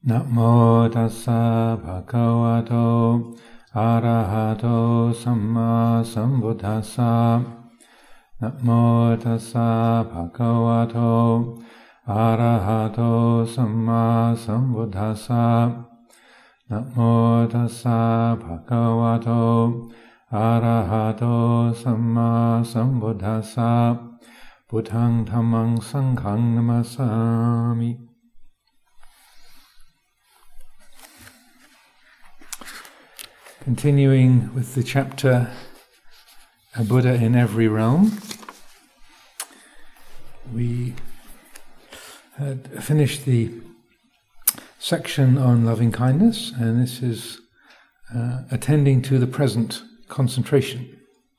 Namo tassa bhagavato arahato samma sambuddhassa. Namo tassa bhagavato arahato samma sambuddhassa. Namo tassa bhagavato arahato samma sambuddhassa. Buddhaṃ dhammāṃ saṅghāṃ namasāmi. Continuing with the chapter A Buddha in Every Realm, we had finished the section on loving kindness, and this is attending to the present concentration.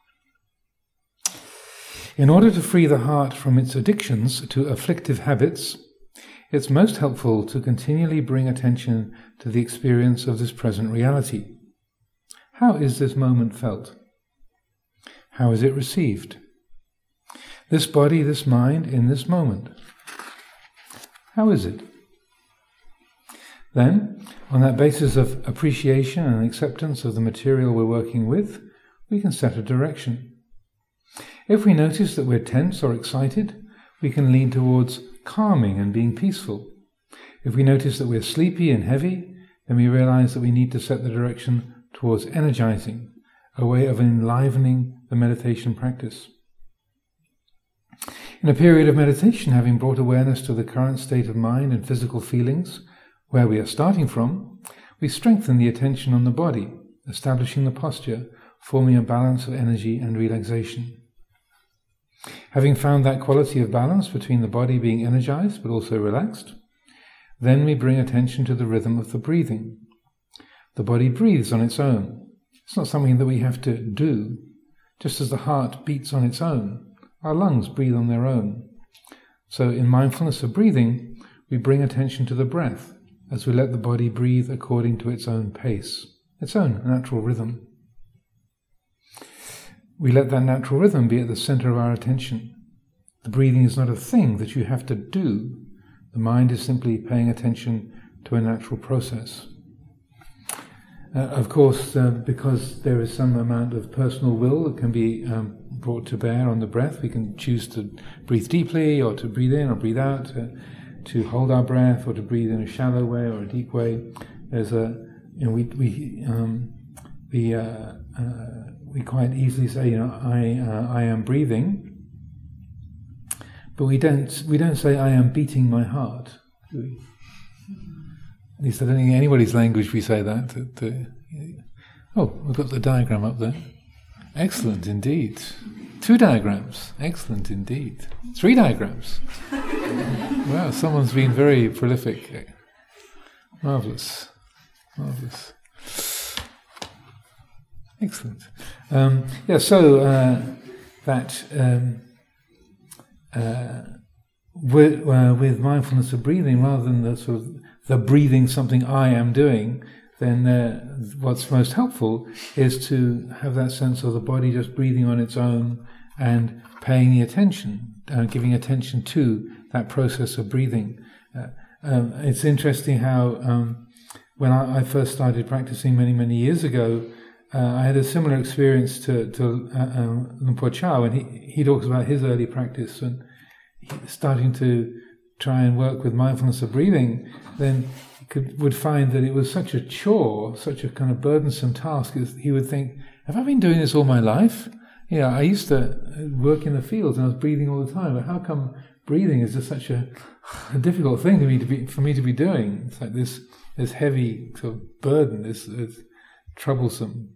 In order to free the heart from its addictions to afflictive habits, it's most helpful to continually bring attention to the experience of this present reality. How is this moment felt? How is it received? This body, this mind, in this moment. How is it? Then, on that basis of appreciation and acceptance of the material we're working with, we can set a direction. If we notice that we're tense or excited, we can lean towards calming and being peaceful. If we notice that we're sleepy and heavy, then we realize that we need to set the direction towards energizing, a way of enlivening the meditation practice. In a period of meditation, having brought awareness to the current state of mind and physical feelings, where we are starting from, we strengthen the attention on the body, establishing the posture, forming a balance of energy and relaxation. Having found that quality of balance between the body being energized but also relaxed, then we bring attention to the rhythm of the breathing. The body breathes on its own. It's not something that we have to do. Just as the heart beats on its own, our lungs breathe on their own. So in mindfulness of breathing, we bring attention to the breath as we let the body breathe according to its own pace, its own natural rhythm. We let that natural rhythm be at the center of our attention. The breathing is not a thing that you have to do. The mind is simply paying attention to a natural process. Of course, because there is some amount of personal will that can be brought to bear on the breath, we can choose to breathe deeply, or to breathe in or breathe out, to hold our breath, or to breathe in a shallow way or a deep way. There's we quite easily say, I am breathing, but we don't say I am beating my heart, do we? At least I don't think in anybody's language we say that. We've got the diagram up there. Excellent indeed. 2 diagrams. Excellent indeed. 3 diagrams. Wow, someone's been very prolific. Marvellous. Marvellous. Excellent. With mindfulness of breathing, rather than the sort of the breathing something I am doing, then what's most helpful is to have that sense of the body just breathing on its own and paying the attention, giving attention to that process of breathing. It's interesting how when I first started practicing many years ago, I had a similar experience to Luang Por Chah when he talks about his early practice and starting to try and work with mindfulness of breathing. Then he would find that it was such a chore, such a kind of burdensome task. He would think, have I been doing this all my life? I used to work in the fields and I was breathing all the time, but how come breathing is just such a difficult thing for me to be doing? It's like this heavy sort of burden, this troublesome,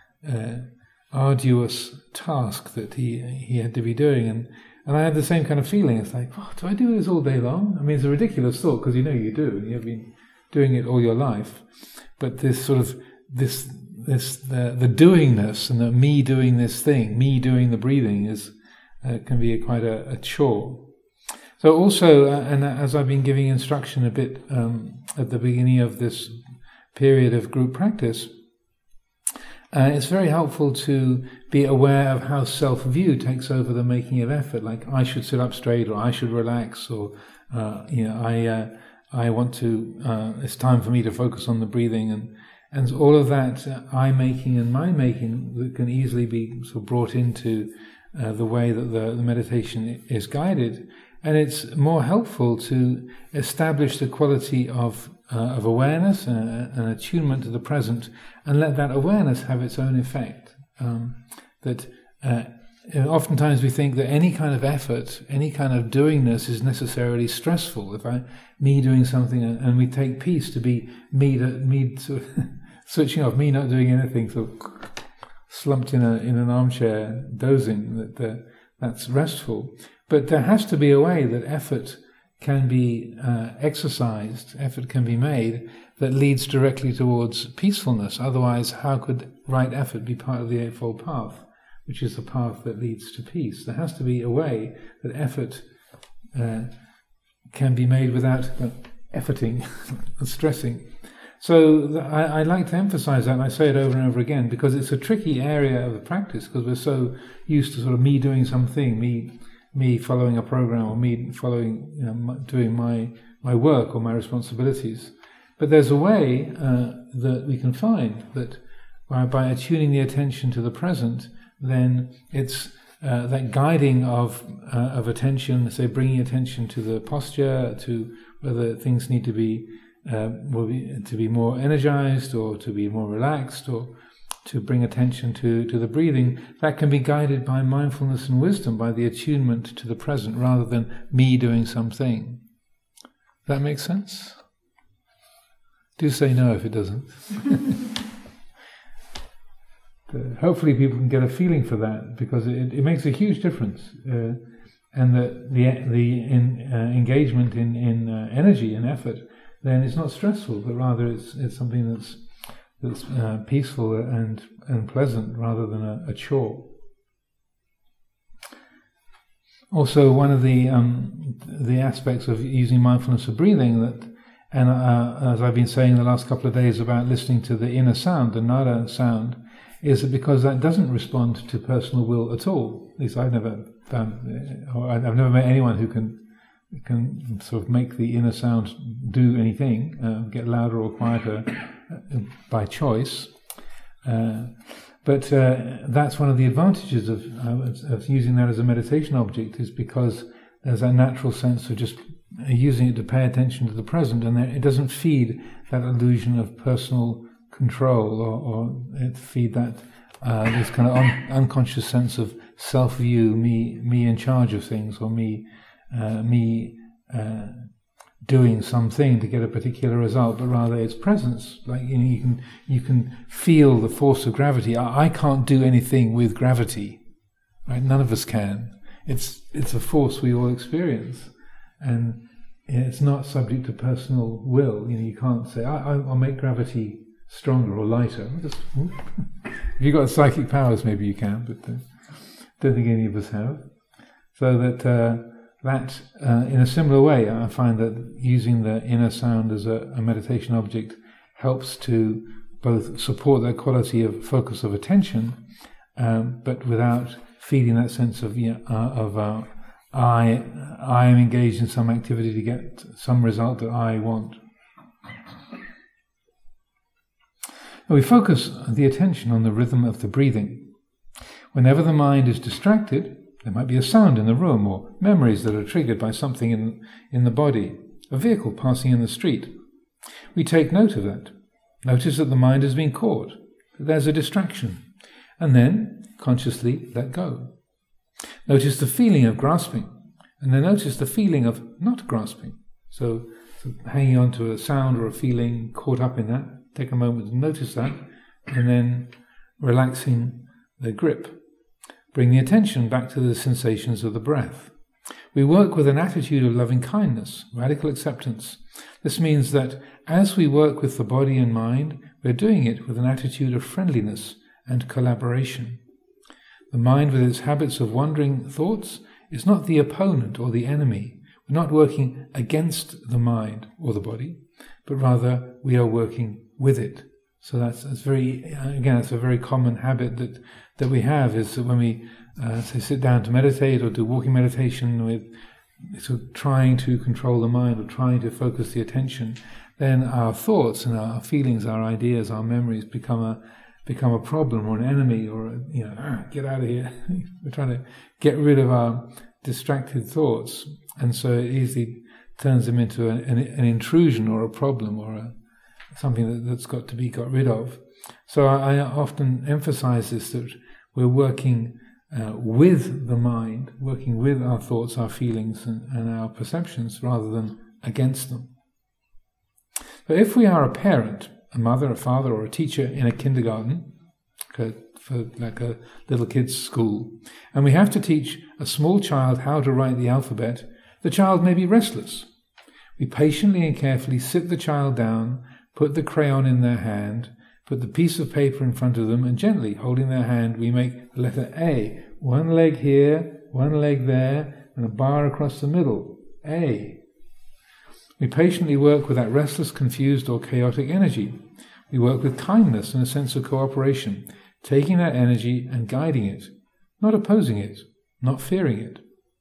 arduous task that he had to be doing, and I had the same kind of feeling. It's like, do I do this all day long? I mean, it's a ridiculous thought because you do, and you've been doing it all your life. But this sort of the doingness and the me doing this thing, me doing the breathing can be quite a chore. So also, and as I've been giving instruction a bit at the beginning of this period of group practice, it's very helpful to be aware of how self-view takes over the making of effort. Like, I should sit up straight, or I should relax, or I want to, it's time for me to focus on the breathing, and all of that I-making and my-making that can easily be sort of brought into the way that the meditation is guided. And it's more helpful to establish the quality of awareness and attunement to the present, and let that awareness have its own effect. Oftentimes we think that any kind of effort, any kind of doingness is necessarily stressful. Me doing something, and we take peace to be me sort of switching off, me not doing anything, sort of slumped in an armchair dozing, that's restful. But there has to be a way that effort can be exercised, effort can be made, that leads directly towards peacefulness. Otherwise, how could right effort be part of the Eightfold Path, which is the path that leads to peace? There has to be a way that effort can be made without efforting and stressing. So I like to emphasize that, and I say it over and over again, because it's a tricky area of the practice, because we're so used to sort of me doing something, me following a program, or me following, doing my work or my responsibilities. But there's a way that we can find that by attuning the attention to the present, then it's that guiding of attention, say bringing attention to the posture, to whether things need to be more energized, or to be more relaxed, or to bring attention to the breathing. That can be guided by mindfulness and wisdom, by the attunement to the present, rather than me doing something. That makes sense? Do say no if it doesn't. Hopefully people can get a feeling for that, because it makes a huge difference, and the engagement in energy and effort, then it's not stressful, but rather it's something that's peaceful and pleasant, rather than a chore. Also, one of the aspects of using mindfulness for breathing, and as I've been saying the last couple of days about listening to the inner sound, the nada sound, is that because that doesn't respond to personal will at all. At least I've never found, or I've never met anyone who can sort of make the inner sound do anything, get louder or quieter by choice. But that's one of the advantages of using that as a meditation object, is because there's that natural sense of just using it to pay attention to the present, and it doesn't feed that illusion of personal control, or it feed that this kind of unconscious sense of self-view, me in charge of things, or me doing something to get a particular result, but rather its presence. Like you can feel the force of gravity. I can't do anything with gravity, right? None of us can. It's a force we all experience, and it's not subject to personal will. You can't say I'll make gravity stronger or lighter. If you've got psychic powers, maybe you can, but don't think any of us have. So that in a similar way, I find that using the inner sound as a meditation object helps to both support that quality of focus of attention, but without feeding that sense of I am engaged in some activity to get some result that I want. We focus the attention on the rhythm of the breathing. Whenever the mind is distracted, there might be a sound in the room, or memories that are triggered by something in the body, a vehicle passing in the street. We take note of that. Notice that the mind has been caught, that there's a distraction, and then consciously let go. Notice the feeling of grasping, and then notice the feeling of not grasping. So hanging on to a sound or a feeling, caught up in that. Take a moment to notice that, and then relaxing the grip. Bring the attention back to the sensations of the breath. We work with an attitude of loving kindness, radical acceptance. This means that as we work with the body and mind, we're doing it with an attitude of friendliness and collaboration. The mind, with its habits of wandering thoughts, is not the opponent or the enemy. We're not working against the mind or the body, but rather we are working with it. So that's very, again, it's a very common habit that we have, is that when we say sit down to meditate or do walking meditation, sort of trying to control the mind or trying to focus the attention, then our thoughts and our feelings, our ideas, our memories become a problem or an enemy, or get out of here. We're trying to get rid of our distracted thoughts, and so it easily turns them into an intrusion or a problem or something that's got to be got rid of. So I often emphasize this, that we're working with the mind, working with our thoughts, our feelings, and our perceptions, rather than against them. But if we are a parent, a mother, a father, or a teacher in a kindergarten, for like a little kid's school, and we have to teach a small child how to write the alphabet, the child may be restless. We patiently and carefully sit the child down, put the crayon in their hand, put the piece of paper in front of them, and gently, holding their hand, we make the letter A. One leg here, one leg there, and a bar across the middle. A. We patiently work with that restless, confused, or chaotic energy. We work with kindness and a sense of cooperation, taking that energy and guiding it, not opposing it, not fearing it.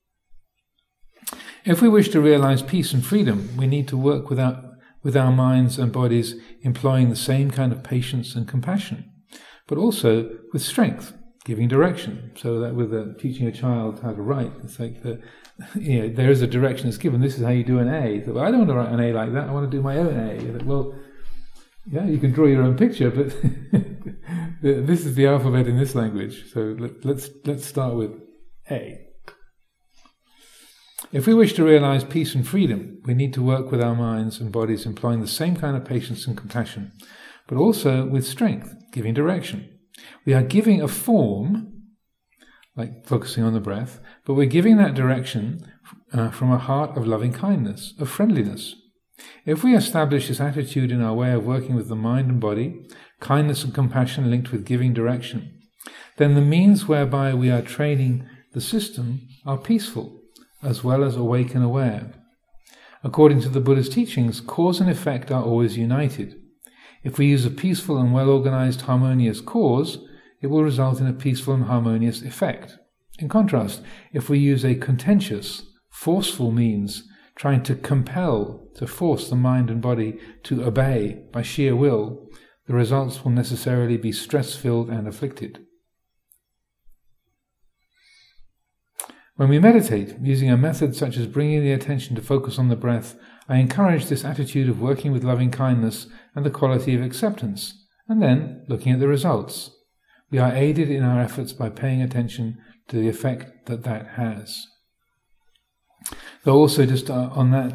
If we wish to realize peace and freedom, we need to work with our minds and bodies employing the same kind of patience and compassion, but also with strength, giving direction. So that with teaching a child how to write, it's like there is a direction that's given. This is how you do an A. So, well, I don't want to write an A like that. I want to do my own A. Well, yeah, you can draw your own picture, but this is the alphabet in this language. So let's start with A. If we wish to realize peace and freedom, we need to work with our minds and bodies employing the same kind of patience and compassion, but also with strength, giving direction. We are giving a form, like focusing on the breath, but we're giving that direction from a heart of loving kindness, of friendliness. If we establish this attitude in our way of working with the mind and body, kindness and compassion linked with giving direction, then the means whereby we are training the system are peaceful, as well as awake and aware. According to the Buddha's teachings, cause and effect are always united. If we use a peaceful and well-organized, harmonious cause, it will result in a peaceful and harmonious effect. In contrast, if we use a contentious, forceful means, trying to compel, to force the mind and body to obey by sheer will, the results will necessarily be stress-filled and afflicted. When we meditate, using a method such as bringing the attention to focus on the breath, I encourage this attitude of working with loving kindness and the quality of acceptance, and then looking at the results. We are aided in our efforts by paying attention to the effect that has. Though also just on that,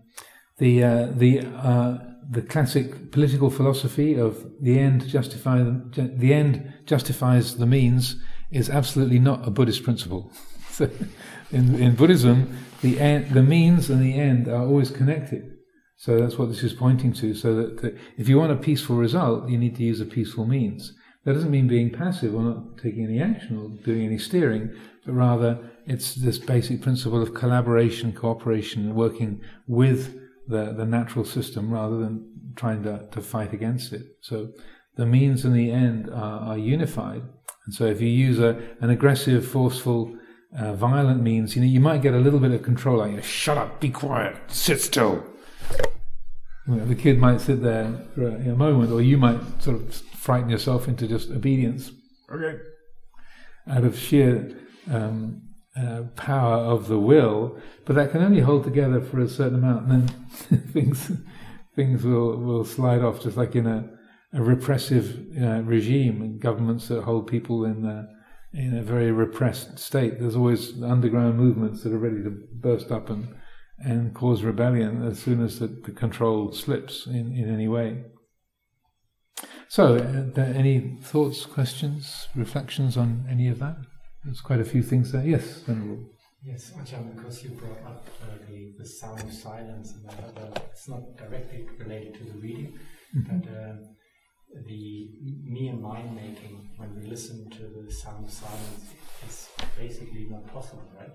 the classic political philosophy of the end justifies the means is absolutely not a Buddhist principle. So in Buddhism, the means and the end are always connected. So that's what this is pointing to. So that if you want a peaceful result, you need to use a peaceful means. That doesn't mean being passive or not taking any action or doing any steering, but rather it's this basic principle of collaboration, cooperation, and working with the natural system rather than trying to fight against it. So the means and the end are unified. And so if you use an aggressive, forceful, violent means, you might get a little bit of control, like, shut up, be quiet, sit still. The kid might sit there for a moment, or you might sort of frighten yourself into just obedience. Okay. Out of sheer power of the will, but that can only hold together for a certain amount, and then things will slide off, just like in a repressive regime, and governments that hold people in a very repressed state. There's always underground movements that are ready to burst up and cause rebellion as soon as the control slips in any way. So, any thoughts, questions, reflections on any of that? There's quite a few things there. Yes, Venerable. Yes, Ajahn, because you brought up the sound of silence, and it's not directly related to the reading, but the mere mind making when we listen to the sound of silence is basically not possible, right?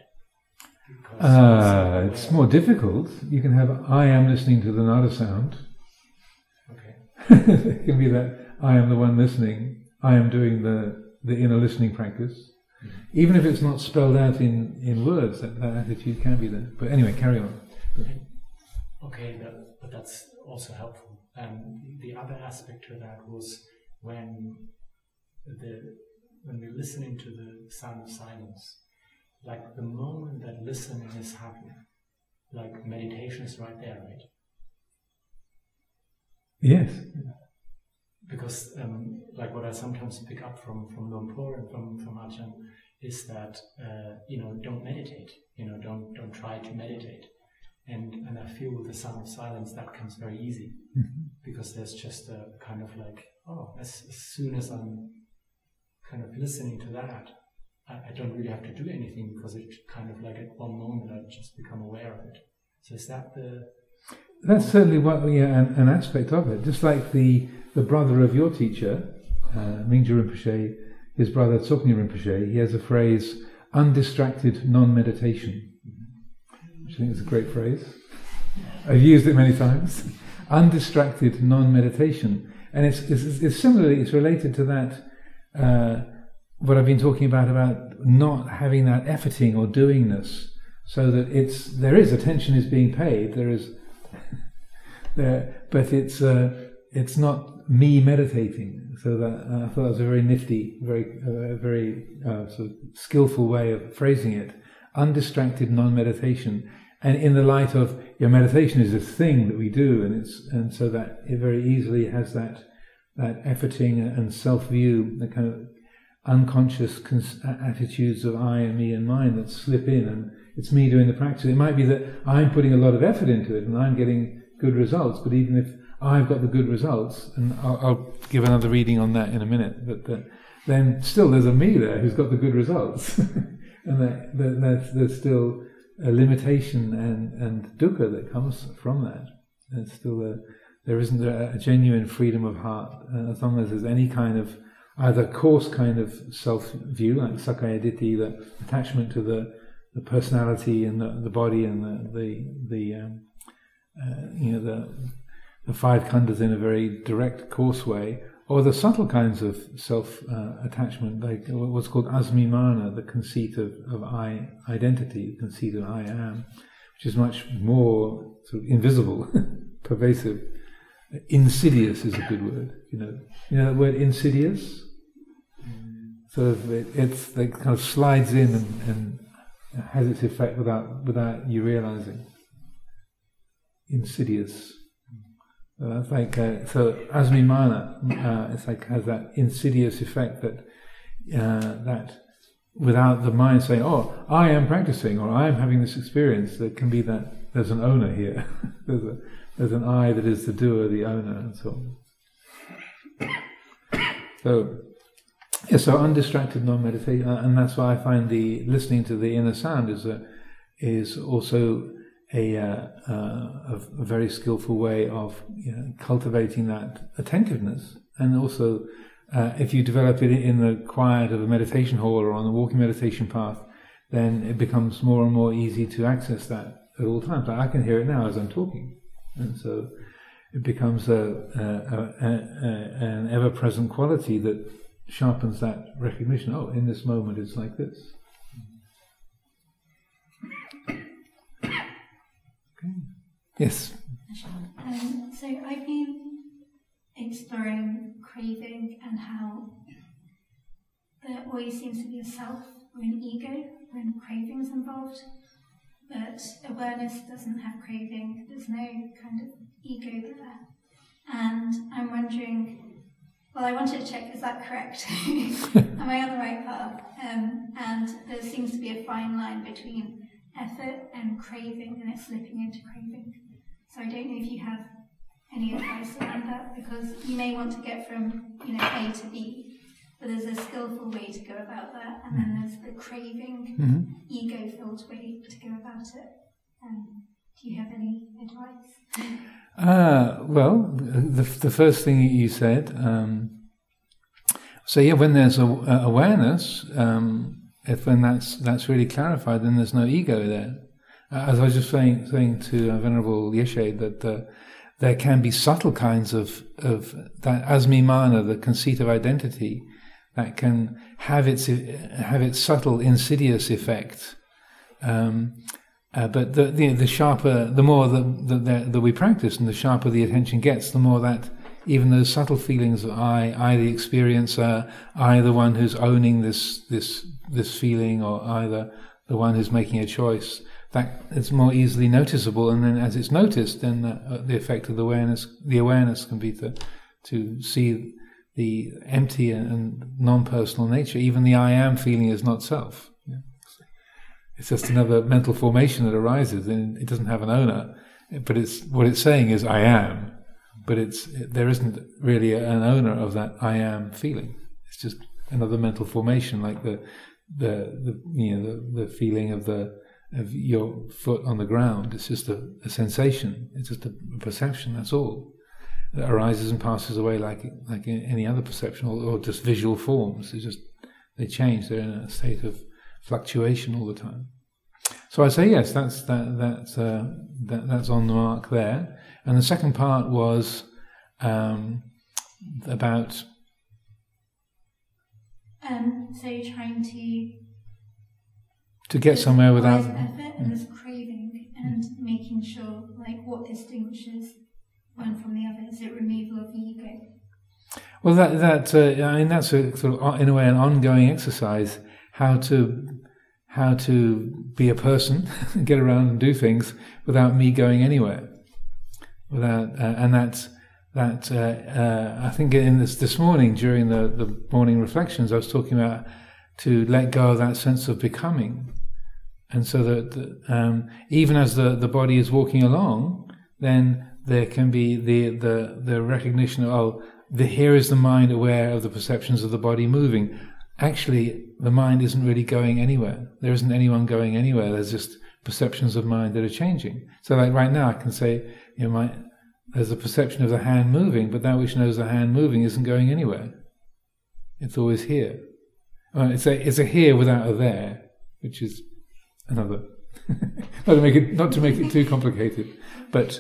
It's more difficult. You can have I am listening to the nada sound. Okay. It can be that I am the one listening. I am doing the inner listening practice. Even if it's not spelled out in words, that attitude can be there. But anyway, carry on. Okay, but that's also helpful. The other aspect to that was when we're listening to the sound of silence, like the moment that listening is happening, like meditation is right there, right? Yes. Because like what I sometimes pick up from Lumpur and from Ajahn is that don't meditate, don't try to meditate, and I feel with the sound of silence that comes very easy, because there's just a kind of like, as soon as I'm kind of listening to that, I don't really have to do anything, because it kind of like at one moment I just become aware of it. So is that That's certainly an aspect of it. Just like the brother of your teacher, Mingyur Rinpoche, his brother Tsoknyi Rinpoche, he has a phrase, undistracted non-meditation, which I think is a great phrase. I've used it many times. Undistracted non-meditation. And it's similarly, it's related to that, what I've been talking about not having that efforting or doingness, so that there is attention is being paid, there is but it's not me meditating. So that I thought that was a very nifty, very sort of skillful way of phrasing it. Undistracted non-meditation, and in the light of your meditation is this thing that we do, and so that it very easily has that efforting and self-view, the kind of unconscious attitudes of I and me and mine that slip in, and it's me doing the practice. It might be that I'm putting a lot of effort into it and I'm getting good results, but even if I've got the good results, and I'll give another reading on that in a minute, but then still there's a me there who's got the good results, and there's still a limitation and dukkha that comes from that. There's still there isn't a genuine freedom of heart, as long as there's any kind of either coarse kind of self-view, like Sakkaya Ditthi, the attachment to the personality and the body and the five khandhas in a very direct, coarse way, or the subtle kinds of self-attachment, like what's called asmimana, the conceit of I identity, the conceit of I am, which is much more sort of invisible, pervasive. Insidious is a good word. You know the word insidious. So it's like kind of slides in and has its effect without you realizing. Insidious. That's like so asmimana. It's like has that insidious effect that without the mind saying, "Oh, I am practicing," or "I am having this experience," there can be that there's an owner here. There's an I that is the doer, the owner, and so on. So undistracted non-meditation, and that's why I find the listening to the inner sound is also a very skillful way of cultivating that attentiveness, and also if you develop it in the quiet of a meditation hall or on the walking meditation path, then it becomes more and more easy to access that at all times. Like I can hear it now as I'm talking. And so it becomes an ever-present quality that sharpens that recognition. Oh, in this moment it's like this. Okay. Yes? So I've been exploring craving and how there always seems to be a self or an ego when craving is involved. But awareness doesn't have craving, there's no kind of ego there. And I'm wondering, I wanted to check, is that correct? Am I on the right path? And there seems to be a fine line between effort and craving, and it's slipping into craving. So I don't know if you have any advice around that, because you may want to get from A to B, but there's a skillful way to go about that, and then there's the craving, ego-filled way to go about it. Do you have any advice? The first thing you said, when there's awareness, when that's really clarified, then there's no ego there. As I was just saying to Venerable Yeshe, that there can be subtle kinds of that asmimana, the conceit of identity, that can have its subtle, insidious effect. But the sharper, the more that we practice, and the sharper the attention gets, the more that even those subtle feelings of I the experiencer, I the one who's owning this feeling, or I the one who's making a choice, that it's more easily noticeable. And then as it's noticed, then the effect of the awareness can be to see the empty and non-personal nature. Even the I am feeling is not self. Yeah. It's just another mental formation that arises, and it doesn't have an owner. But what it's saying is I am, but there isn't really an owner of that I am feeling. It's just another mental formation, like the feeling of your foot on the ground. It's just a sensation. It's just a perception. That's all. That arises and passes away like any other perception, or just visual forms. It's just they change. They're in a state of fluctuation all the time. So I say yes, that's on the mark there. And the second part was about. So you're trying to get somewhere without effort and this craving, and making sure, like, what distinguishes one from the other. Is it removal of the ego? Well, that's a sort of, in a way, an ongoing exercise. How to be a person, get around and do things without me going anywhere. I think in this morning, during the morning reflections, I was talking about to let go of that sense of becoming, and so that even as the body is walking along, then there can be the recognition of here is the mind aware of the perceptions of the body moving. Actually, the mind isn't really going anywhere. There isn't anyone going anywhere. There's just perceptions of mind that are changing. So, like right now, I can say, there's a perception of the hand moving, but that which knows the hand moving isn't going anywhere. It's always here. It's a here without a there, which is another. not to make it too complicated, but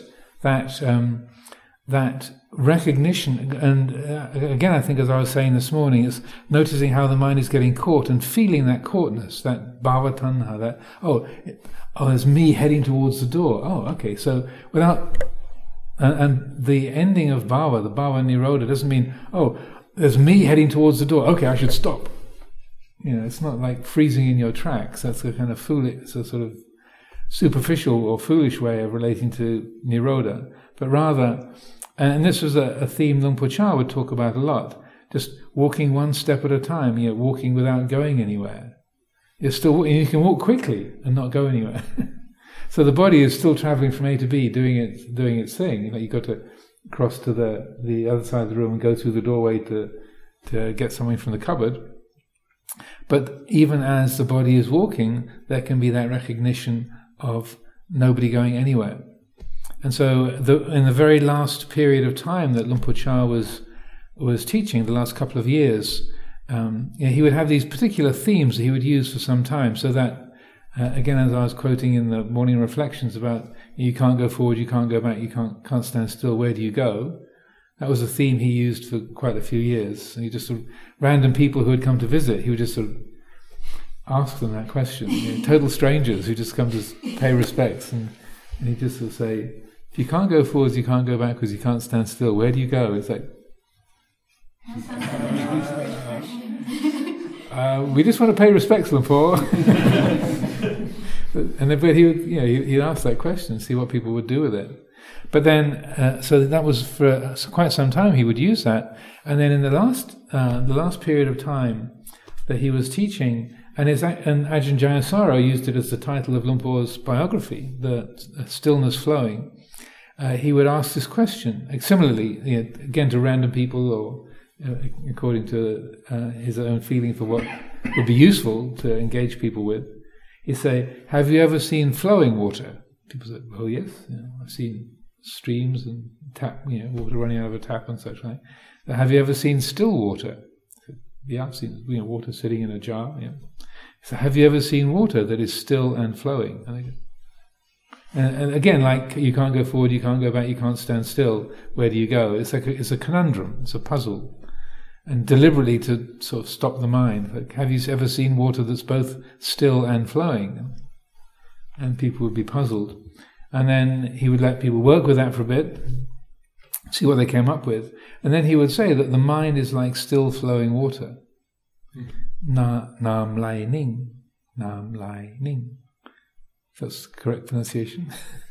that recognition, and again, I think, as I was saying this morning, is noticing how the mind is getting caught and feeling that caughtness, that bhava tanha, that it's me heading towards the door. Oh, okay. So without, and the ending of bhava, the bhava nirodha, doesn't mean there's me heading towards the door. Okay, I should stop. It's not like freezing in your tracks. That's a kind of foolish, it's a sort of superficial or foolish way of relating to nirodha, but rather. And this was a theme Luang Por Chah would talk about a lot. Just walking one step at a time, walking without going anywhere. You can walk quickly and not go anywhere. So the body is still traveling from A to B, doing its thing. You've got to cross to the other side of the room and go through the doorway to get something from the cupboard. But even as the body is walking, there can be that recognition of nobody going anywhere. And so, in the very last period of time that Luang Por Chah was teaching, the last couple of years, he would have these particular themes that he would use for some time. So that, again, as I was quoting in the morning reflections about you can't go forward, you can't go back, you can't stand still. Where do you go? That was a theme he used for quite a few years. And he just sort of random people who had come to visit, he would just sort of ask them that question. Total strangers who just come to pay respects, and he just sort of say, if you can't go forwards, you can't go backwards, you can't stand still, where do you go? It's like... we just want to pay respects to them for. But he would, he'd ask that question, see what people would do with it. But then, so that was for quite some time he would use that. And then in the last period of time that he was teaching, and Ajahn Jayasaro used it as the title of Luang Por's biography, the Stillness Flowing. He would ask this question, similarly, again to random people, or according to his own feeling for what would be useful to engage people with. He'd say, "Have you ever seen flowing water?" People say, "Oh yes, I've seen streams and water running out of a tap and such like." "Have you ever seen still water?" "Yeah, I've seen water sitting in a jar." Yeah. So, "Have you ever seen water that is still and flowing?" And again, like you can't go forward, you can't go back, you can't stand still. Where do you go? It's a conundrum. It's a puzzle. and deliberately to sort of stop the mind. Like, have you ever seen water that's both still and flowing? And people would be puzzled. And then he would let people work with that for a bit, see what they came up with, and then he would say that the mind is like still flowing water. Nam lai ning, nam lai ning. That's the correct pronunciation.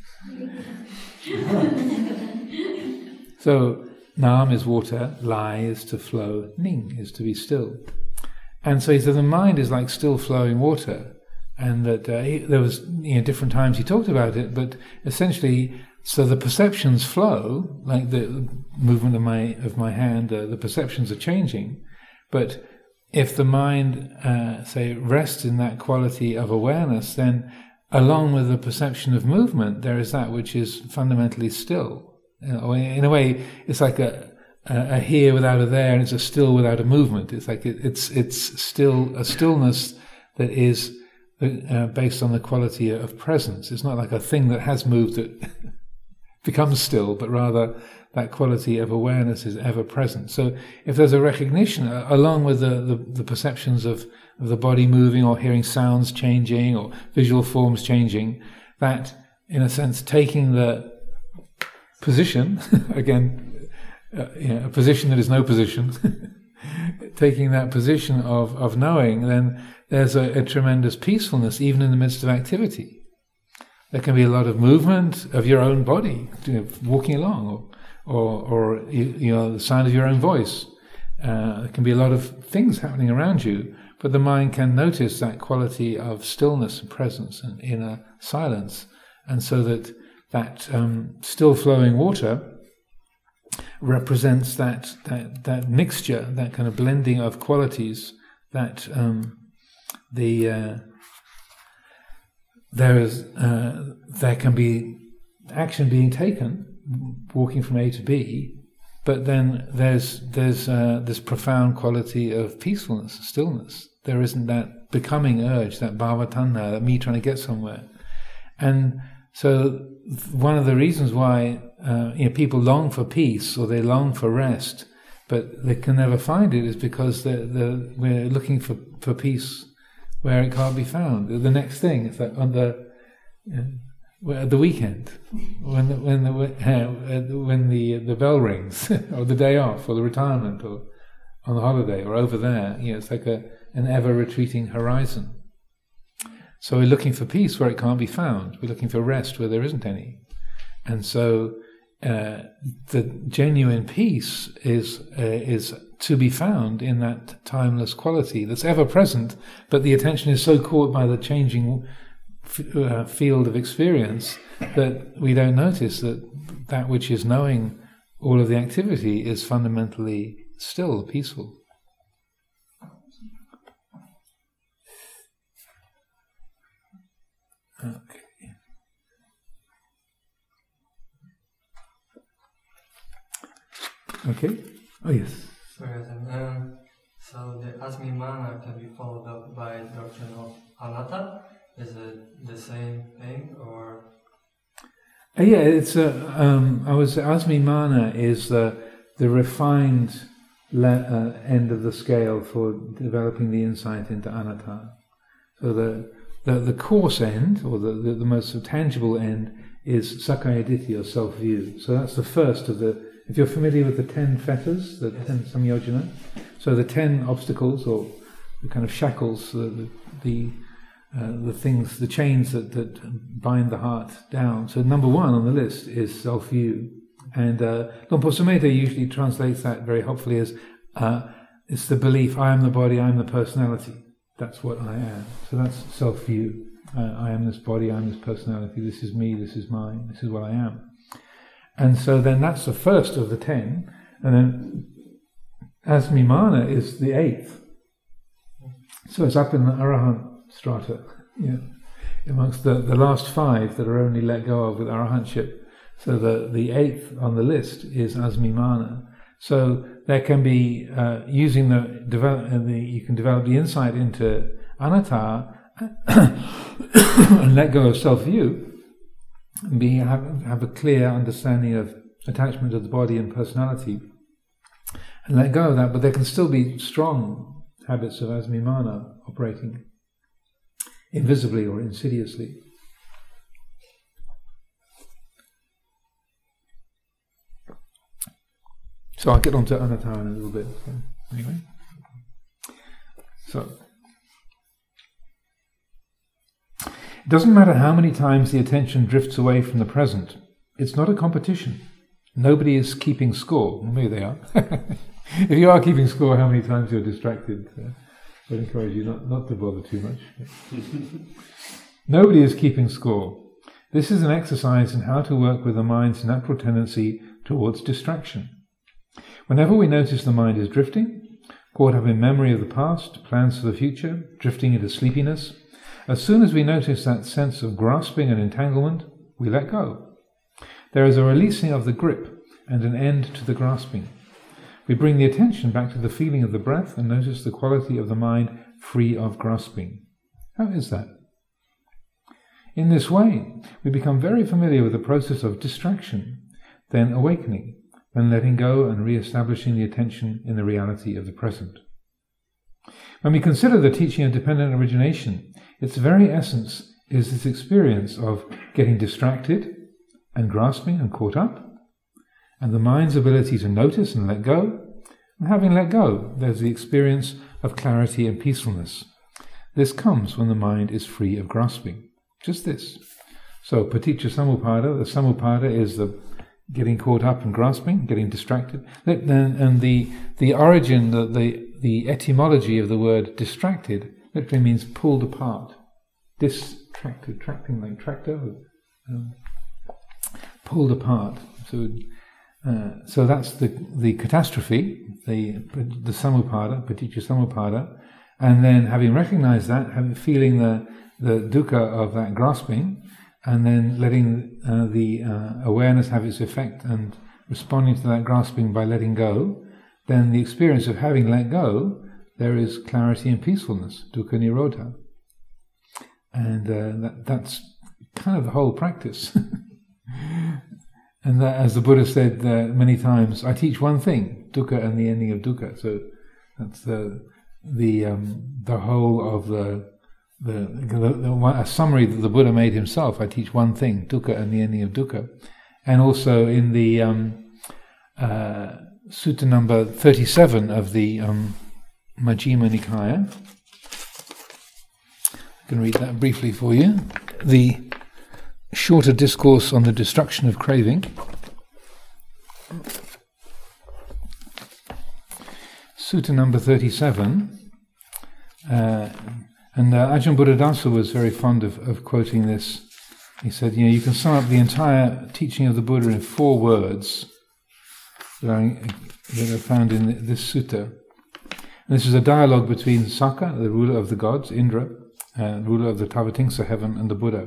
So nam is water, lai is to flow, ning is to be still. And so he said the mind is like still flowing water, and that there was different times he talked about it, but essentially, so the perceptions flow, like the movement of my hand, the perceptions are changing, but if the mind, say, rests in that quality of awareness, then along with the perception of movement, there is that which is fundamentally still. In a way, it's like a here without a there, and it's a still without a movement. It's like it's still a stillness that is based on the quality of presence. It's not like a thing that has moved that becomes still, but rather that quality of awareness is ever present. So if there's a recognition, along with the perceptions of the body moving or hearing sounds changing or visual forms changing, that, in a sense, taking the position, again, a position that is no position, taking that position of knowing, then there's a tremendous peacefulness even in the midst of activity. There can be a lot of movement of your own body, walking along, or the sound of your own voice. There can be a lot of things happening around you, but the mind can notice that quality of stillness and presence and inner silence, and so that still flowing water represents that mixture, that kind of blending of qualities that there can be action being taken, walking from A to B, but then there's this profound quality of peacefulness, stillness. There isn't that becoming urge, that bhava tanha, that me trying to get somewhere. And so one of the reasons why people long for peace or they long for rest, but they can never find it, is because we're looking for peace where it can't be found. The next thing is that on the weekend, when the bell rings, or the day off, or the retirement, or on the holiday, or over there, it's like an ever retreating horizon. So we're looking for peace where it can't be found. We're looking for rest where there isn't any. And so the genuine peace is to be found in that timeless quality that's ever present, but the attention is so caught by the changing field of experience that we don't notice that which is knowing all of the activity is fundamentally still peaceful. Okay. Oh yes. Sorry, so the Asmimana can be followed up by the doctrine of anatta. Is it the same thing, or? Yeah, it's Asmimana is the refined end of the scale for developing the insight into anatta. So the coarse end, or the most tangible end, is Sakkaya Ditthi, or self-view. So that's the first of the. If you're familiar with the 10 fetters, the 10 samyojana, so the 10 obstacles, or the kind of shackles, the things, the chains that bind the heart down. So number one on the list is self-view. And Luang Por Sumedho usually translates that very helpfully as it's the belief, I am the body, I am the personality. That's what I am. So that's self-view. I am this body, I am this personality, this is me, this is mine, this is what I am. And so then that's the first of the 10. And then Asmimana is the 8th. So it's up in the Arahant strata, amongst the last 5 that are only let go of with Arahantship. So the 8th on the list is Asmimana. So there can be using you can develop the insight into anatta and let go of self-view, and have a clear understanding of attachment to the body and personality, and let go of that, but there can still be strong habits of asmimana operating invisibly or insidiously. So I'll get on to anatta in a little bit. Anyway, so it doesn't matter how many times the attention drifts away from the present. It's not a competition. Nobody is keeping score. Well, maybe they are. If you are keeping score how many times you're distracted, I'd encourage you not to bother too much. Nobody is keeping score. This is an exercise in how to work with the mind's natural tendency towards distraction. Whenever we notice the mind is drifting, caught up in memory of the past, plans for the future, drifting into sleepiness, as soon as we notice that sense of grasping and entanglement, we let go. There is a releasing of the grip and an end to the grasping. We bring the attention back to the feeling of the breath and notice the quality of the mind free of grasping. How is that? In this way, we become very familiar with the process of distraction, then awakening, then letting go and re-establishing the attention in the reality of the present. When we consider the teaching of dependent origination, its very essence is this experience of getting distracted and grasping and caught up, and the mind's ability to notice and let go, and having let go, there's the experience of clarity and peacefulness. This comes when the mind is free of grasping. Just this. So, paticca samuppada, the samuppada is the getting caught up and grasping, getting distracted. And the origin, the etymology of the word distracted literally means pulled apart. Distracted, tracting like tractor, pulled apart. So that's the catastrophe, the samuppada, paticca samuppada, and then having recognized that, feeling the dukkha of that grasping, and then letting the awareness have its effect and responding to that grasping by letting go, then the experience of having let go, there is clarity and peacefulness, dukkha nirodha. And that's kind of the whole practice. And that, as the Buddha said many times, I teach one thing, dukkha and the ending of dukkha. So that's the whole of a summary that the Buddha made himself. I teach one thing, dukkha and the ending of dukkha. And also in the sutta number 37 of the Majjhima Nikaya, I can read that briefly for you. The shorter discourse on the destruction of craving. Sutta number 37. And Ajahn Buddhadasa was very fond of quoting this. He said, you can sum up the entire teaching of the Buddha in 4 words that are found in this sutta. And this is a dialogue between Sakka, the ruler of the gods, Indra, ruler of the Tavatimsa heaven, and the Buddha.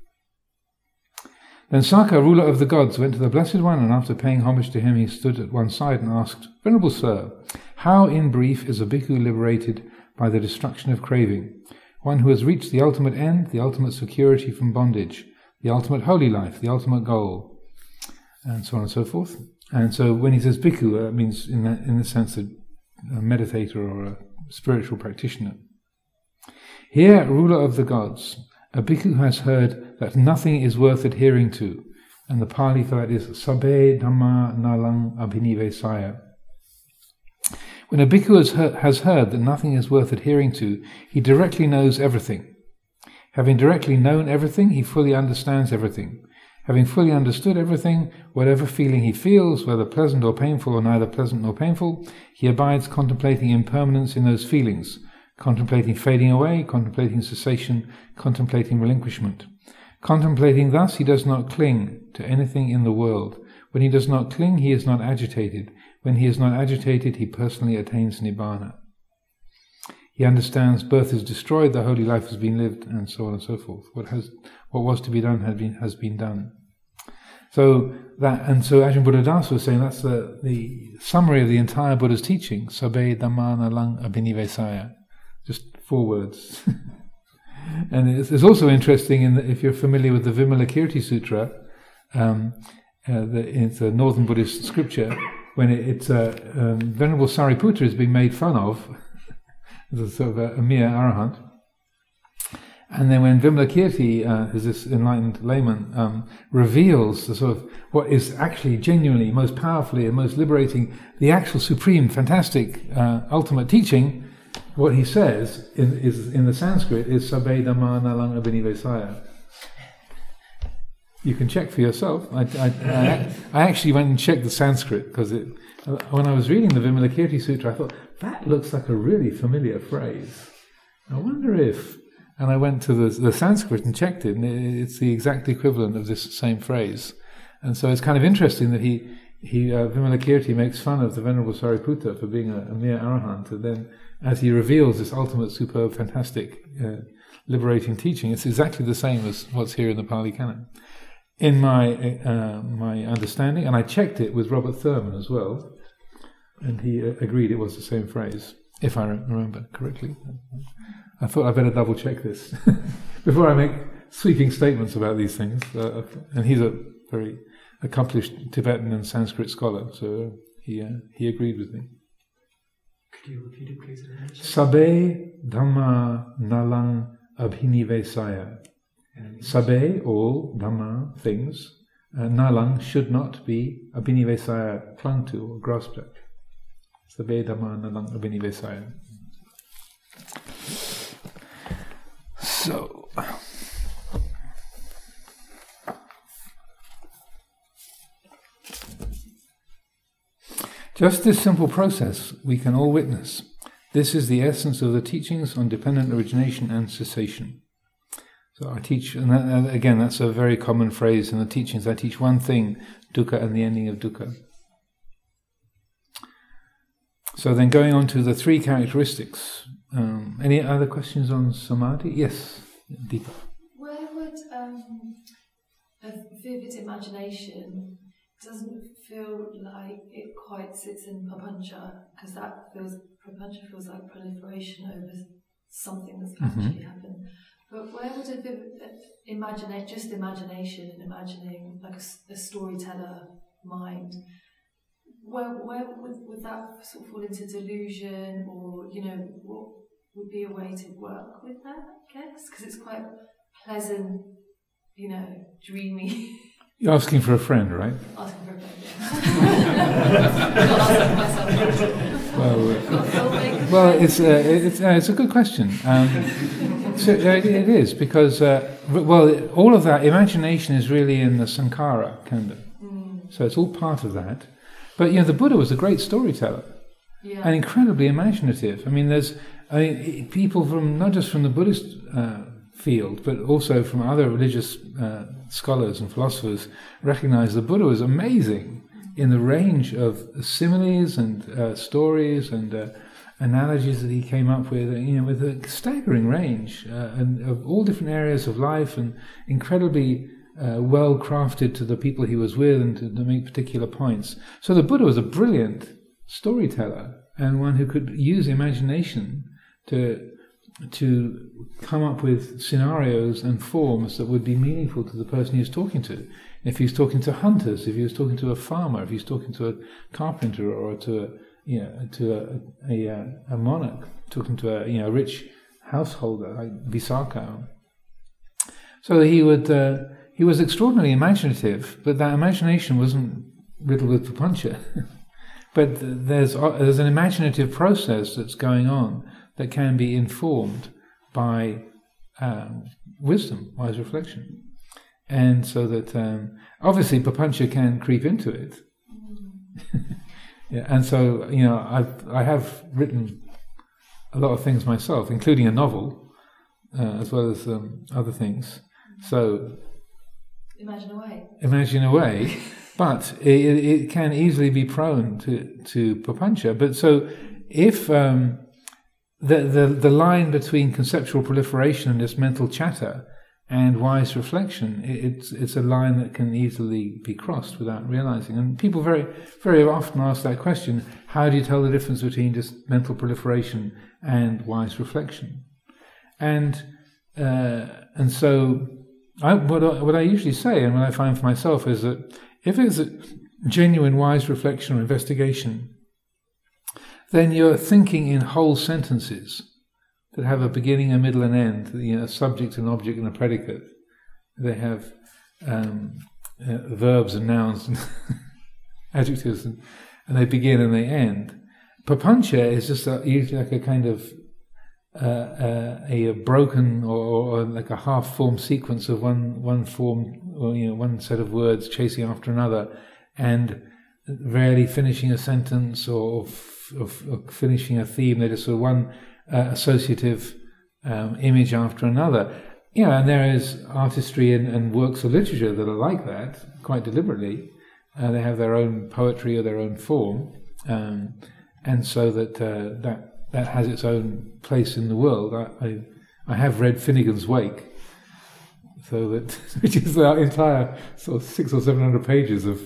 Then Sakka, ruler of the gods, went to the Blessed One, and after paying homage to him, he stood at one side and asked, Venerable Sir, how in brief is a bhikkhu liberated by the destruction of craving? One who has reached the ultimate end, the ultimate security from bondage, the ultimate holy life, the ultimate goal, and so on and so forth. And so when he says bhikkhu, it means in the sense of a meditator or a spiritual practitioner. Here, ruler of the gods, a bhikkhu has heard that nothing is worth adhering to, and the Pali for that is sabbe dhamma nalang abhinivesaya. When a bhikkhu has heard that nothing is worth adhering to, he directly knows everything. Having directly known everything, he fully understands everything. Having fully understood everything, whatever feeling he feels, whether pleasant or painful or neither pleasant nor painful, he abides contemplating impermanence in those feelings, contemplating fading away, contemplating cessation, contemplating relinquishment. Contemplating thus, he does not cling to anything in the world. When he does not cling, he is not agitated. When he is not agitated, he personally attains Nibbana. He understands birth is destroyed, the holy life has been lived, and so on and so forth. What was to be done has been done. So Ajahn Buddhadasa was saying that's the summary of the entire Buddha's teaching. Sabbe dhamma nalang abhinivesaya. Just 4 words. And it's also interesting if you're familiar with the Vimalakirti Sutra, it's a Northern Buddhist scripture. when Venerable Sariputta is being made fun of as a sort of a mere arahant. And then when Vimalakirti, who's this enlightened layman, reveals the sort of what is actually genuinely most powerfully and most liberating, the actual supreme, fantastic, ultimate teaching, what he says is in the Sanskrit is Sabbe Dhamma Nalang Abhinivesaya. You can check for yourself. I actually went and checked the Sanskrit because when I was reading the Vimalakirti Sutra, I thought, that looks like a really familiar phrase. I wonder if... And I went to the Sanskrit and checked it, and it's the exact equivalent of this same phrase. And so it's kind of interesting that Vimalakirti makes fun of the Venerable Sariputta for being a mere arahant, and then as he reveals this ultimate, superb, fantastic, liberating teaching, it's exactly the same as what's here in the Pali Canon. In my understanding, and I checked it with Robert Thurman as well, and he agreed it was the same phrase, if I remember correctly. I thought I'd better double check this before I make sweeping statements about these things. And he's a very accomplished Tibetan and Sanskrit scholar, so he agreed with me. Could you repeat it, please? Sabbe Dhamma Nalang Abhinivesaya. Sabbe, all, Dhamma, things, Nalang, should not be, Abhinivesaya, clung to or grasped at. Sabbe Dhamma Nalang Abhinivesaya. So, just this simple process we can all witness. This is the essence of the teachings on dependent origination and cessation. So I teach, and again, that's a very common phrase in the teachings. I teach one thing, dukkha and the ending of dukkha. So then going on to the three characteristics. Any other questions on samadhi? Yes, Deepa. Where would a vivid imagination doesn't feel like it quite sits in papancha, because papancha feels like proliferation over something that's actually happened. But where would a vivid imagination and imagining like a storyteller mind, where would that sort of fall into delusion, or what would be a way to work with that, I guess? Because it's quite pleasant, dreamy. You're asking for a friend, right? Asking for a friend, yeah. Not asking myself. Well, it's a good question. So it is, because all of that imagination is really in the Sankara Kanda, so it's all part of that. But the Buddha was a great storyteller, and incredibly imaginative. I mean, people from not just from the Buddhist field, but also from other religious scholars and philosophers recognize the Buddha was amazing in the range of similes and stories and analogies that he came up with, with a staggering range and of all different areas of life, and incredibly well crafted to the people he was with and to make particular points. So the Buddha was a brilliant storyteller, and one who could use imagination to come up with scenarios and forms that would be meaningful to the person he was talking to. If he was talking to hunters, if he was talking to a farmer, if he was talking to a carpenter, or to a monarch, talking to a rich householder like Visakha. So he was extraordinarily imaginative, but that imagination wasn't riddled with papancha. But there's an imaginative process that's going on that can be informed by wisdom, wise reflection. And so that obviously papancha can creep into it. And so I have written a lot of things myself, including a novel, as well as other things. So imagine away, but it can easily be prone to papancha. But so if the line between conceptual proliferation and this mental chatter and wise reflection, it's a line that can easily be crossed without realizing. And people very, very often ask that question: how do you tell the difference between just mental proliferation and wise reflection? And so what I usually say, and what I find for myself, is that if it's genuine wise reflection or investigation, then you're thinking in whole sentences that have a beginning, a middle, and end, a subject, an object, and a predicate. They have verbs and nouns and adjectives, and they begin and they end. Papancha is just usually like a kind of a broken or like a half-formed sequence of one form, or one set of words chasing after another, and rarely finishing a sentence or finishing a theme. They're just sort of one associative image after another. And there is artistry and works of literature that are like that, quite deliberately. They have their own poetry or their own form, and so that has its own place in the world. I have read Finnegan's Wake, so that which is the entire sort of 600 or 700 pages of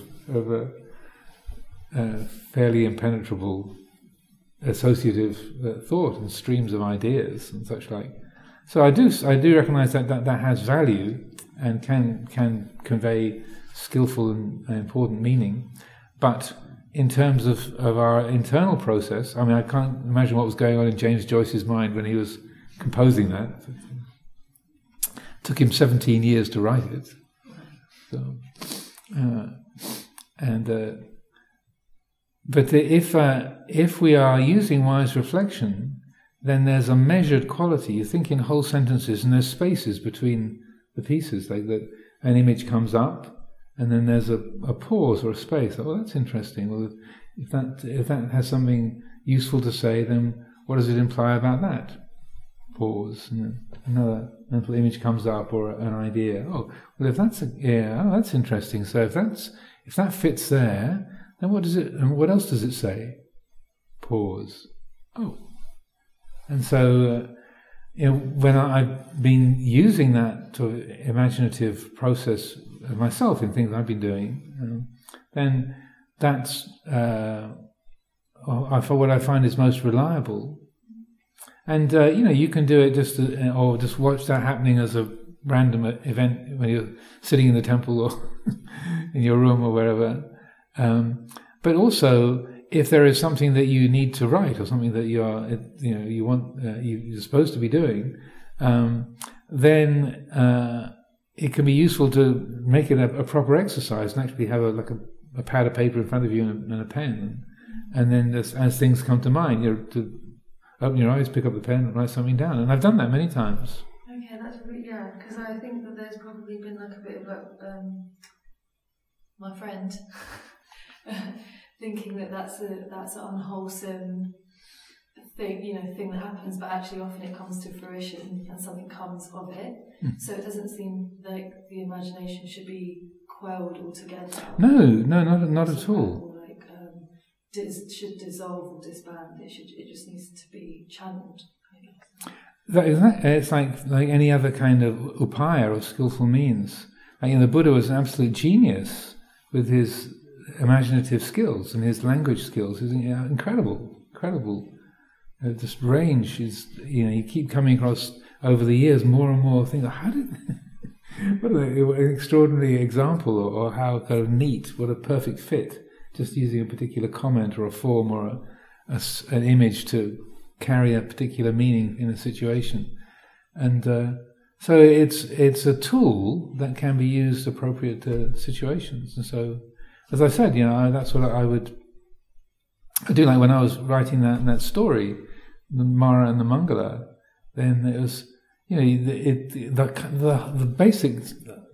fairly impenetrable associative thought and streams of ideas and such like. So I do recognise that has value and can convey skillful and important meaning, but in terms of our internal process, I mean, I can't imagine what was going on in James Joyce's mind when he was composing that. It took him 17 years to write it. So, but if we are using wise reflection, then there's a measured quality. You think in whole sentences, and there's spaces between the pieces, like that. An image comes up, and then there's a pause or a space. Oh, that's interesting. Well, if that has something useful to say, then what does it imply about that? Pause, and then another mental image comes up or an idea. Oh, well, if that's that's interesting. So if that fits there, then what else does it say? Pause. Oh, and so when I've been using that sort of imaginative process myself in things I've been doing, then that's what I find is most reliable. And you can do it or just watch that happening as a random event when you're sitting in the temple or in your room or wherever. But also, if there is something that you need to write or something that you're supposed to be doing, then it can be useful to make it a proper exercise and actually have a pad of paper in front of you and a pen, and then as things come to mind, to open your eyes, pick up the pen, and write something down. And I've done that many times. Okay, that's really, because I think that there's probably been like a bit of my friend thinking that's an unwholesome thing that happens, but actually often it comes to fruition and something comes of it. So it doesn't seem like the imagination should be quelled altogether. No, not at all. Should dissolve or disband. It just needs to be channeled, I guess. It's like any other kind of upaya or skillful means. Like, the Buddha was an absolute genius with his imaginative skills and his language skills. Is incredible. This range is, you keep coming across over the years more and more things. What an extraordinary example, or how kind of neat, what a perfect fit. Just using a particular comment or a form or an image to carry a particular meaning in a situation. And so it's a tool that can be used appropriate to situations. And so, as I said, that's what I do. Like when I was writing that story, the Mara and the Mangala, then it was, the basic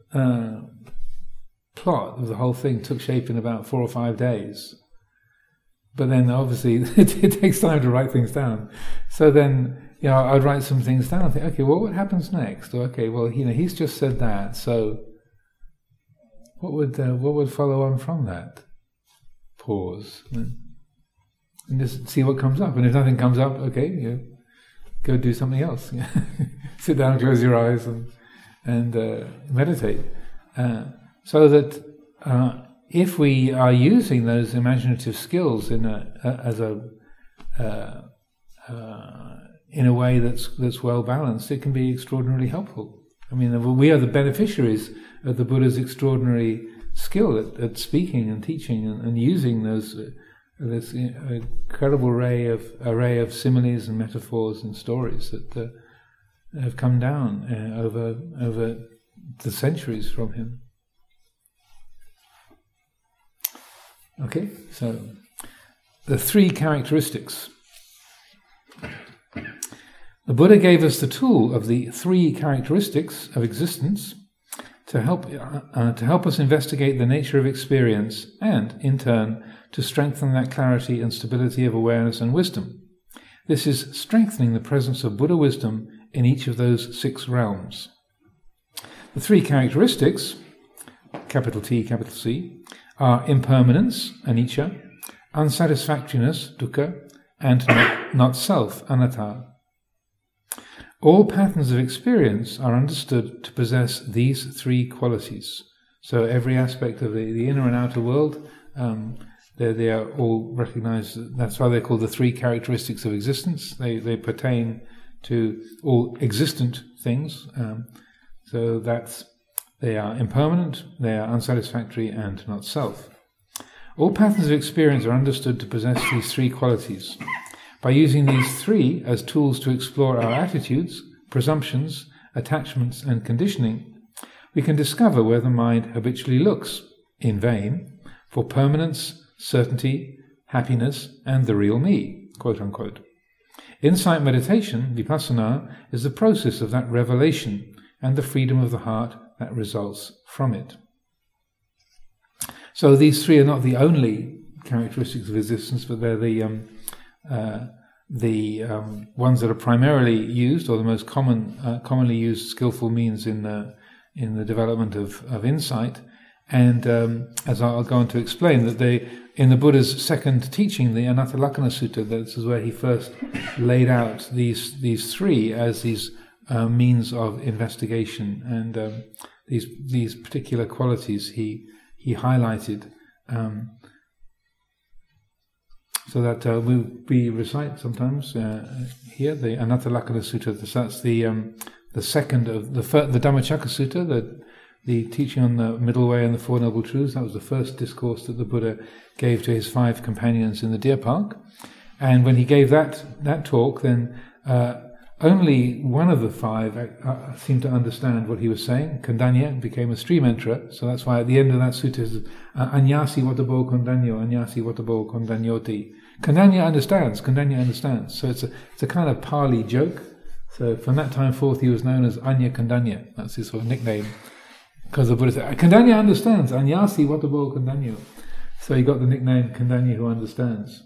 plot of the whole thing took shape in about 4 or 5 days. But then obviously it takes time to write things down. So then, I'd write some things down and think, okay, well, what happens next? Or, okay, well, he's just said that, so what would follow on from that? Pause. And just see what comes up. And if nothing comes up, okay, go do something else. Sit down, close your eyes, and meditate. So that if we are using those imaginative skills in a way that's well balanced, it can be extraordinarily helpful. I mean, we are the beneficiaries of the Buddha's extraordinary skill at speaking and teaching and using this incredible array of similes and metaphors and stories that have come down over the centuries from him. Okay, so the 3 characteristics. The Buddha gave us the tool of the 3 characteristics of existence to help us investigate the nature of experience and, in turn, to strengthen that clarity and stability of awareness and wisdom. This is strengthening the presence of Buddha wisdom in each of those 6 realms. The 3 characteristics, capital T, capital C, are impermanence, anicca, unsatisfactoriness, dukkha, and not self, anatta. All patterns of experience are understood to possess these 3 qualities. So every aspect of the inner and outer world, they are all recognized. That's why they're called the 3 characteristics of existence. They pertain to all existent things. So they are impermanent, they are unsatisfactory, and not self. All patterns of experience are understood to possess these 3 qualities. By using these 3 as tools to explore our attitudes, presumptions, attachments, and conditioning, we can discover where the mind habitually looks, in vain, for permanence, certainty, happiness, and the real me, quote unquote. Insight meditation, vipassana, is the process of that revelation and the freedom of the heart that results from it. So these 3 are not the only characteristics of existence, but they're the ones that are primarily used, or the most commonly used skillful means in the development of insight. And as I'll go on to explain, that in the Buddha's second teaching, the Anattalakkana Sutta, this is where he first laid out these 3 as these means of investigation, and these particular qualities he highlighted. So that we recite sometimes here the Anattalakkana Sutta. That's the second of the Dhammacakka Sutta, the teaching on the middle way and the 4 noble truths. That was the first discourse that the Buddha gave to his 5 companions in the deer park. And when he gave that talk, then only one of the 5 seemed to understand what he was saying. Kandanya became a stream enterer, so that's why at the end of that sutta is Anyasi Watabo Kondanyo, Anyasi Watabo Kondanyoti. Kandanya understands. So it's a kind of Pali joke. So from that time forth he was known as Anya Kandanya. That's his sort of nickname. Because the Buddha said, Kandanya understands, Anyasi Watabo Kondanyo. So he got the nickname Kandanya who understands.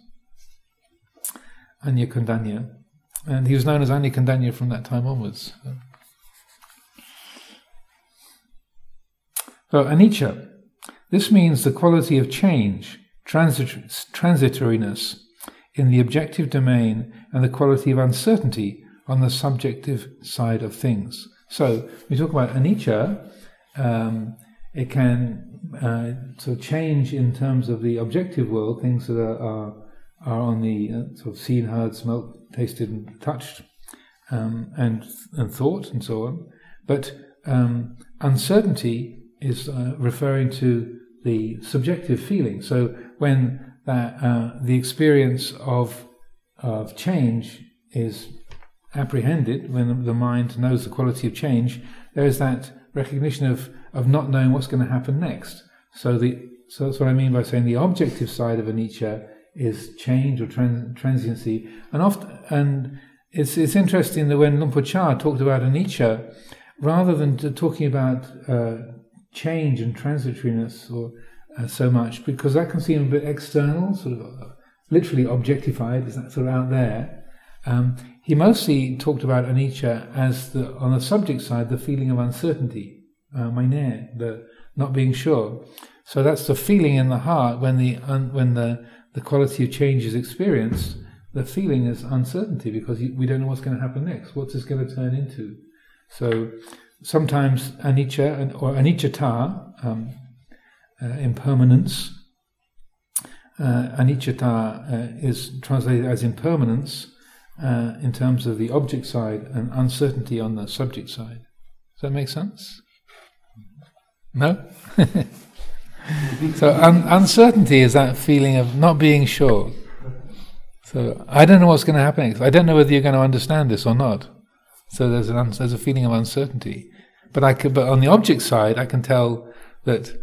Anya Kandanya. And he was known as Anya Kandanya from that time onwards. So, anicca. This means the quality of change, transitoriness in the objective domain, and the quality of uncertainty on the subjective side of things. So, when we talk about anicca, it can sort of change in terms of the objective world, things that are on the sort of seen, heard, smelt, tasted and touched, and thought and so on. But uncertainty is referring to the subjective feeling. So when the experience of change is apprehended, when the mind knows the quality of change, there is that recognition of not knowing what's going to happen next. So that's what I mean by saying the objective side of anicca is change or transiency, and it's interesting that when Luang Por Chah talked about anicca, rather than talking about change and transitoriness or so much, because that can seem a bit external, sort of literally objectified, is that sort of out there. He mostly talked about anicca as on the subject side, the feeling of uncertainty, meine, the not being sure. So that's the feeling in the heart when the quality of change is experienced. The feeling is uncertainty because we don't know what's going to happen next. What's this going to turn into? So sometimes anicca or aniccata, impermanence. Aniccata is translated as impermanence in terms of the object side, and uncertainty on the subject side. Does that make sense? No? So uncertainty is that feeling of not being sure. So I don't know what's going to happen next. I don't know whether you're going to understand this or not. So there's a feeling of uncertainty. But on the object side, I can tell that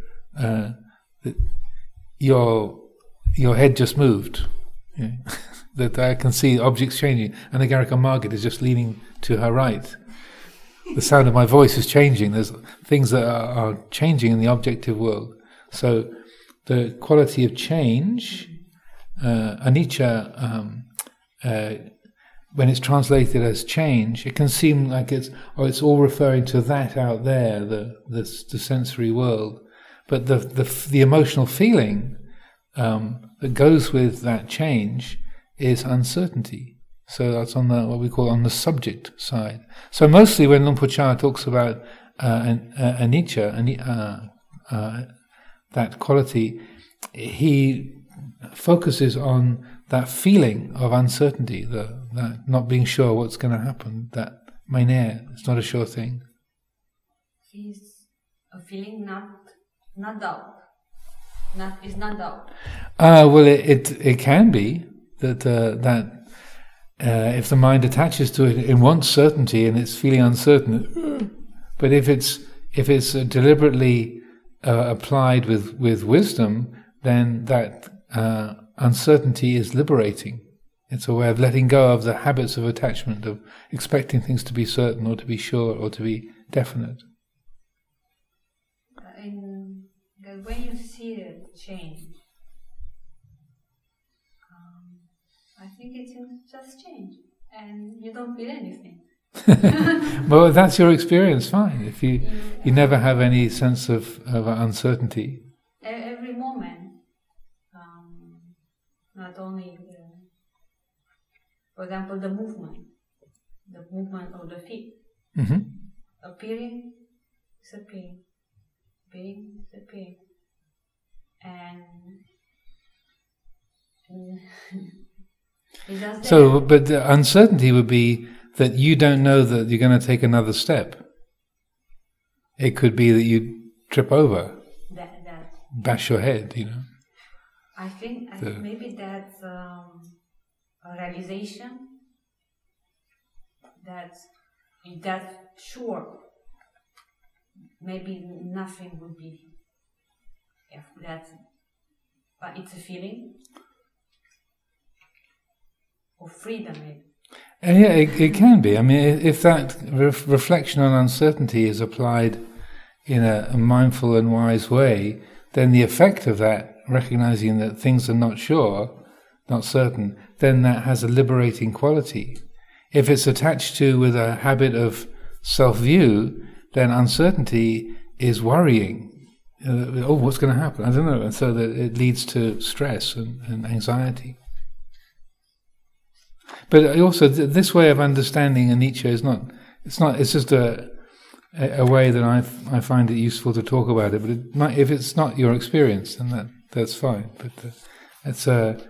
your head just moved. Yeah. That I can see objects changing. Anagarika Margit is just leaning to her right. The sound of my voice is changing. There's things that are changing in the objective world. So the quality of change, anicca, when it's translated as change, it can seem like it's all referring to that out there, the sensory world. But the emotional feeling that goes with that change is uncertainty. So that's on what we call on the subject side. So mostly when Luang Por Chah talks about anicca, that quality, he focuses on that feeling of uncertainty, that not being sure what's going to happen, that mainea, it's not a sure thing. Is a feeling not doubt. It's not doubt. Well, it can be that if the mind attaches to it, it wants certainty and it's feeling uncertain. But if it's deliberately applied with wisdom, then that uncertainty is liberating. It's a way of letting go of the habits of attachment, of expecting things to be certain or to be sure or to be definite. When you see the change, I think it's just change, and you don't feel anything. Well, if that's your experience, fine. If you never have any sense of uncertainty. Every moment, not only, for example, the movement of the feet, appearing, disappearing, appearing, disappearing, and it's just so, but the uncertainty would be that you don't know that you're going to take another step. It could be that you trip over, bash your head, I think maybe that's a realization that sure, maybe nothing would be. But it's a feeling of freedom, maybe. Yeah, it can be. I mean, if that reflection on uncertainty is applied in a mindful and wise way, then the effect of that, recognizing that things are not sure, not certain, then that has a liberating quality. If it's attached to with a habit of self-view, then uncertainty is worrying. What's going to happen? I don't know. And so that it leads to stress and anxiety. But also, this way of understanding anicca it's just a way that I find it useful to talk about it. But if it's not your experience, then that's fine. But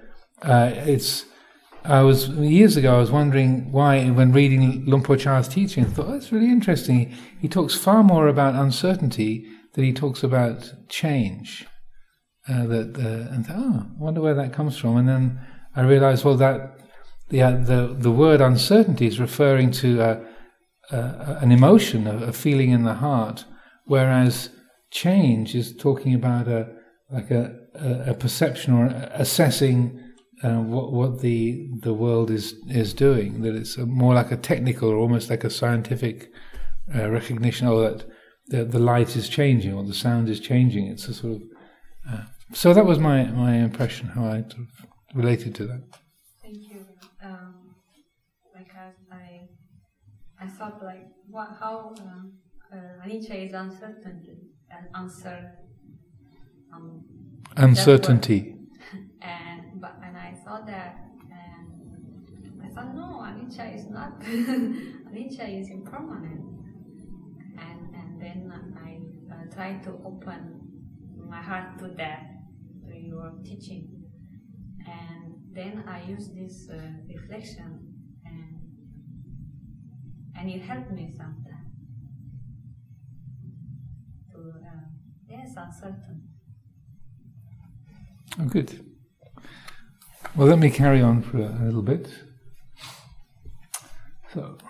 years ago I was wondering why, when reading Luang Por Chah's teaching, I thought, that's really interesting. He talks far more about uncertainty than he talks about change. I wonder where that comes from. And then I realized, well, that the word uncertainty is referring to an emotion, a feeling in the heart, whereas change is talking about a perception or assessing what the world is doing. That it's more like a technical or almost like a scientific recognition, or that the light is changing or the sound is changing. It's a sort of so that was my impression, how I sort of related to that. Thank you. I thought how anicca is uncertainty and uncertainty. And I thought that, and I thought no, anicca is not. Anicca is impermanent. And then I tried to open my heart to that, to your teaching, and then I used this reflection, and it helped me sometimes to yes, uncertain. Oh, good. Well, let me carry on for a little bit. So,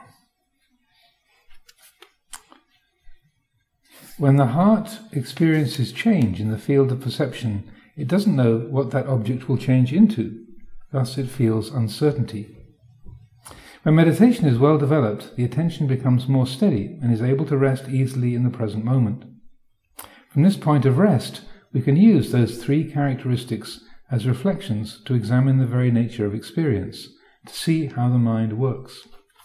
when the heart experiences change in the field of perception, it doesn't know what that object will change into. Thus it feels uncertainty. When meditation is well developed, the attention becomes more steady and is able to rest easily in the present moment. From this point of rest, we can use those three characteristics as reflections to examine the very nature of experience, to see how the mind works.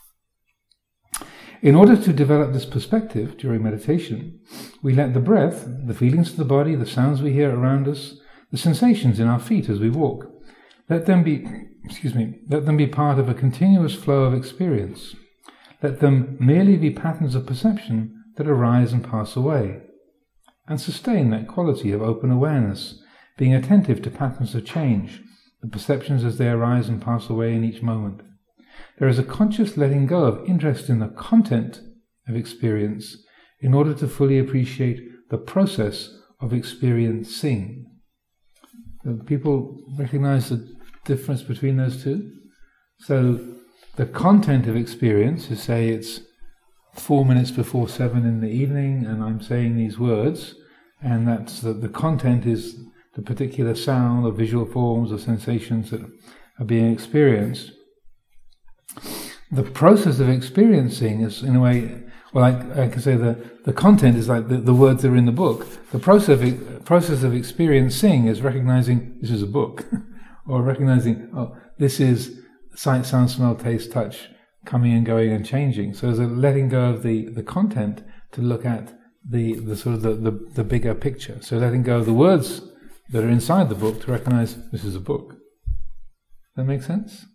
In order to develop this perspective during meditation, we let the breath, the feelings of the body, the sounds we hear around us, the sensations in our feet as we walk, let them be part of a continuous flow of experience. Let them merely be patterns of perception that arise and pass away, and sustain that quality of open awareness, being attentive to patterns of change, the perceptions as they arise and pass away in each moment. There is a conscious letting go of interest in the content of experience in order to fully appreciate the process of experiencing. People recognize the difference between those two? So the content of experience is, say, it's 4 minutes before 7 in the evening and I'm saying these words, and that's the content is the particular sound or visual forms or sensations that are being experienced. The process of experiencing is, in a way, well, I can say the content is like the words that are in the book. The process of experiencing is recognizing this is a book, or recognizing, oh, this is sight, sound, smell, taste, touch, coming and going and changing. So there's a letting go of the content to look at the sort of the bigger picture. So letting go of the words that are inside the book to recognize this is a book. That make sense?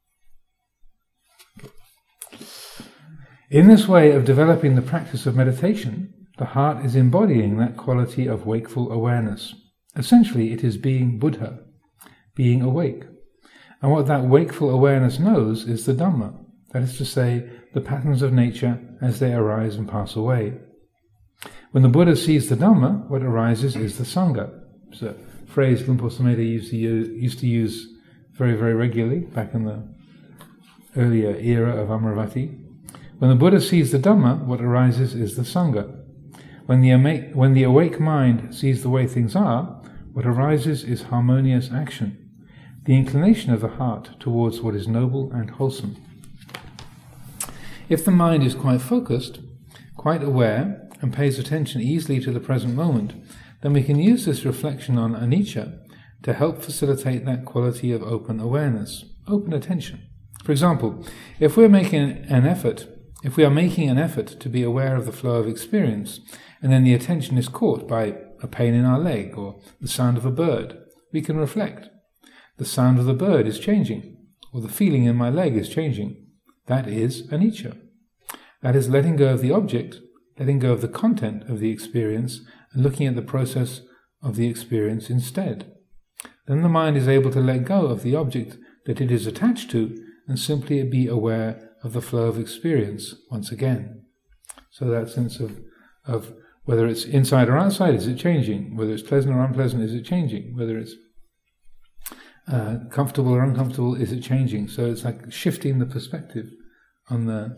In this way of developing the practice of meditation, the heart is embodying that quality of wakeful awareness. Essentially, it is being Buddha, being awake. And what that wakeful awareness knows is the Dhamma, that is to say, the patterns of nature as they arise and pass away. When the Buddha sees the Dhamma, what arises is the Sangha. It's a phrase Luang Por Sumedho used to use very, very regularly back in the earlier era of Amaravati. When the Buddha sees the Dhamma, what arises is the Sangha. When the awake mind sees the way things are, what arises is harmonious action, the inclination of the heart towards what is noble and wholesome. If the mind is quite focused, quite aware, and pays attention easily to the present moment, then we can use this reflection on anicca to help facilitate that quality of open awareness, open attention. For example, if we are making an effort to be aware of the flow of experience, and then the attention is caught by a pain in our leg or the sound of a bird, we can reflect. The sound of the bird is changing, or the feeling in my leg is changing. That is anicca. That is letting go of the object, letting go of the content of the experience, and looking at the process of the experience instead. Then the mind is able to let go of the object that it is attached to and simply be aware of the flow of experience once again. So that sense of whether it's inside or outside, is it changing? Whether it's pleasant or unpleasant, is it changing? Whether it's comfortable or uncomfortable, is it changing? So it's like shifting the perspective on the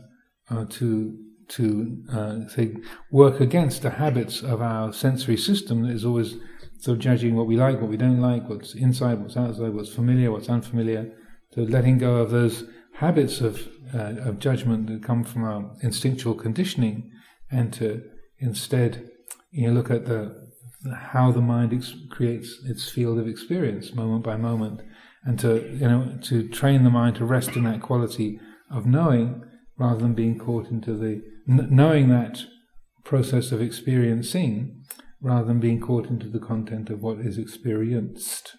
say work against the habits of our sensory system that is always sort of judging what we like, what we don't like, what's inside, what's outside, what's familiar, what's unfamiliar. So letting go of those habits of judgment that come from our instinctual conditioning, and to instead look at how the mind creates its field of experience moment by moment, and to train the mind to rest in that quality of knowing rather than being caught into the knowing that process of experiencing rather than being caught into the content of what is experienced.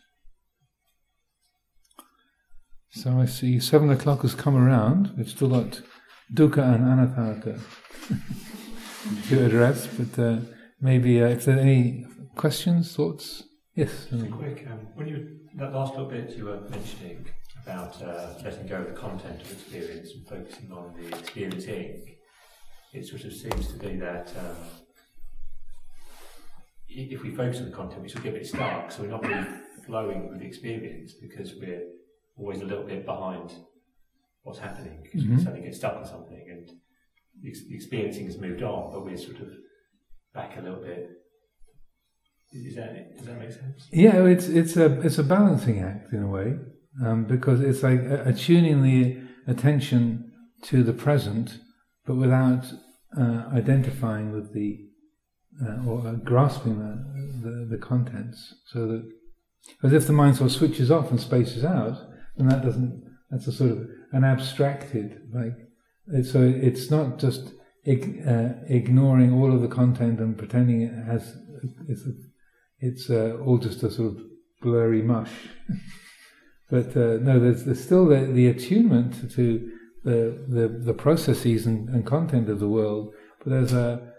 So I see 7 o'clock has come around. We've still got dukkha and anatta to address, but maybe if there are any questions, thoughts? Yes? Just a quick, that last little bit you were mentioning about letting go of the content of experience and focusing on the experiencing, it sort of seems to be that if we focus on the content, we sort of get a bit stuck, so we're not really flowing with the experience because we're always a little bit behind what's happening because Mm-hmm. we suddenly get stuck on something and the experiencing has moved on, but we're sort of back a little bit. Does that make sense? Yeah, it's a balancing act in a way, because it's like attuning the attention to the present, but without identifying with the or grasping the contents. So that, as if the mind sort of switches off and spaces out, then that's a sort of an abstracted, so it's not just ignoring all of the content and pretending it has. It's all just a sort of blurry mush. But no, there's still the attunement to the processes and content of the world, but there's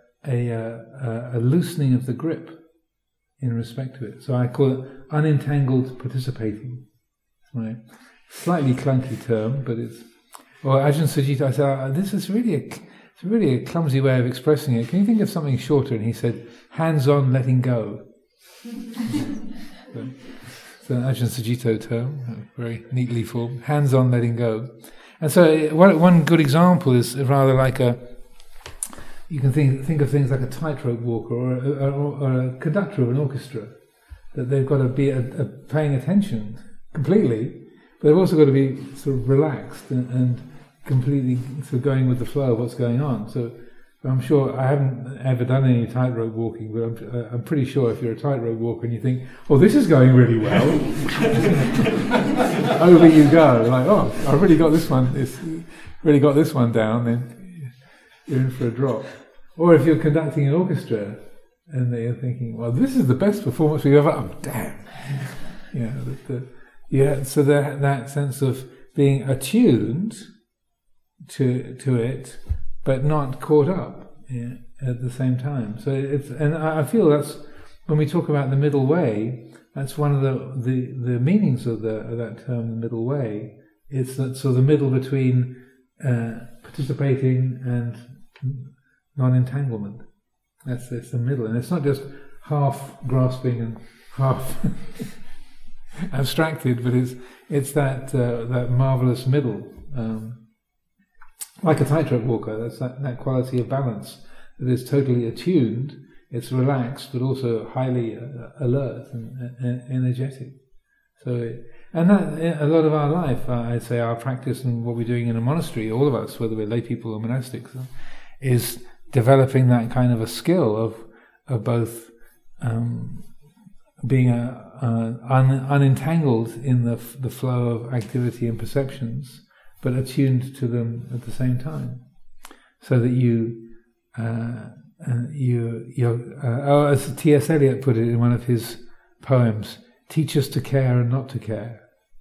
a loosening of the grip in respect to it. So I call it unentangled participating. Right? Slightly clunky term, but it's. Well, Ajahn Sucitto, I said, this is really a clumsy way of expressing it. Can you think of something shorter? And he said, hands-on letting go. It's an Ajahn Sucitto term, very neatly formed. Hands-on letting go. And so one good example is rather like you can think of things like a tightrope walker or a conductor of an orchestra, that they've got to be paying attention completely, but they've also got to be sort of relaxed and completely sort of going with the flow of what's going on. So I'm sure, I haven't ever done any tightrope walking, but I'm pretty sure if you're a tightrope walker and you think, oh, this is going really well, over you go, like, oh, I've really got this one down, then you're in for a drop. Or if you're conducting an orchestra and they're thinking, well, this is the best performance we've ever, oh, damn. So that sense of being attuned to it, but not caught up at the same time. So and I feel that's when we talk about the middle way. That's one of the meanings of that term, the middle way. It's that sort of the middle between participating and non-entanglement. It's the middle, and it's not just half grasping and half abstracted, but it's that marvelous middle. Like a tightrope walker, that's that quality of balance that is totally attuned, it's relaxed, but also highly alert and energetic. So, and that, a lot of our life, I'd say our practice and what we're doing in a monastery, all of us, whether we're lay people or monastics, is developing that kind of a skill of both being unentangled in the flow of activity and perceptions, but attuned to them at the same time, so that as T.S. Eliot put it in one of his poems, teach us to care and not to care.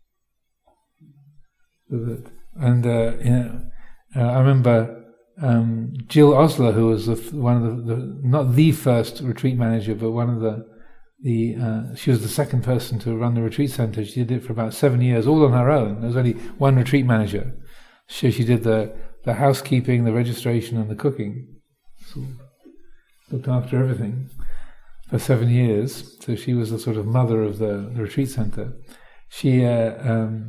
And I remember Jill Osler, who was one of the not the first retreat manager, but one of she was the second person to run the retreat centre. She did it for about 7 years, all on her own. There was only one retreat manager. So she did the housekeeping, the registration, and the cooking. So looked after everything for 7 years. So she was the sort of mother of the retreat centre. She the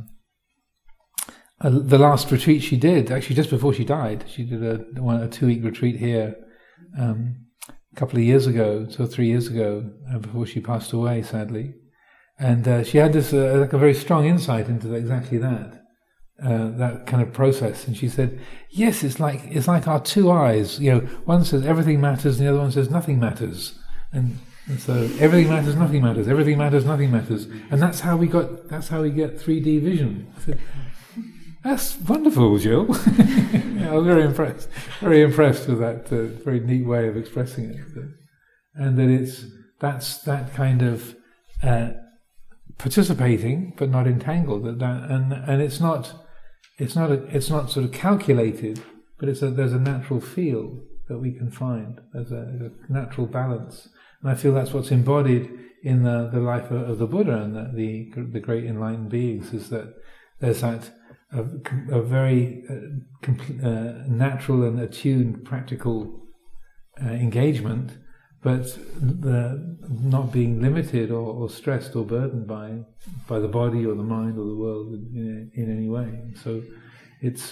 last retreat she did, actually just before she died, she did a 2-week retreat here a couple of years ago, 2 or 3 years ago, before she passed away, sadly. And she had this like a very strong insight into exactly that kind of process. And she said, "Yes, it's like our two eyes. One says everything matters, and the other one says nothing matters. And so everything matters, nothing matters. Everything matters, nothing matters. And that's how we get 3D vision." I said, "That's wonderful, Jill." I was very impressed with that very neat way of expressing it, and that that's that kind of participating but not entangled. And it's not sort of calculated, but there's a natural feel that we can find. There's a natural balance, and I feel that's what's embodied in the life of the Buddha and the great enlightened beings, is that there's that a very natural and attuned practical engagement, but the not being limited or stressed or burdened by the body or the mind or the world in any way. So it's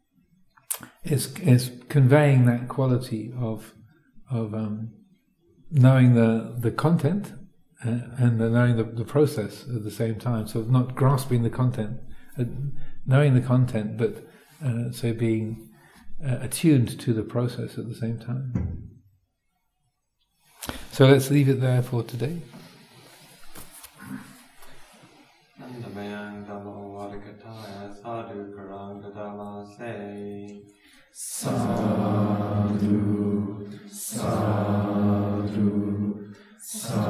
conveying that quality of knowing the content and knowing the process at the same time. So not grasping the content, knowing the content, but so being attuned to the process at the same time. So let's leave it there for today. Sadhu, sadhu, sadhu.